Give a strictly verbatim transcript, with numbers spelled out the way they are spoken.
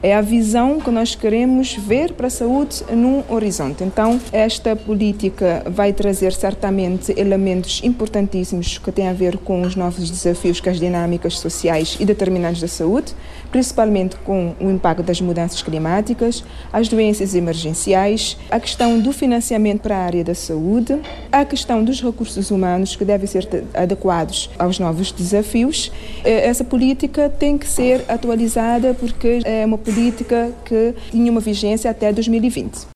É a visão que nós queremos ver para a saúde num horizonte. Então, esta política vai trazer certamente elementos importantíssimos que têm a ver com os novos desafios que as dinâmicas sociais e determinantes da saúde, principalmente com o impacto das mudanças climáticas, as doenças emergenciais, a questão do financiamento para a área da saúde, a questão dos recursos humanos que devem ser adequados aos novos desafios. Essa política tem que ser atualizada porque é uma política que tinha uma vigência até dois mil e vinte.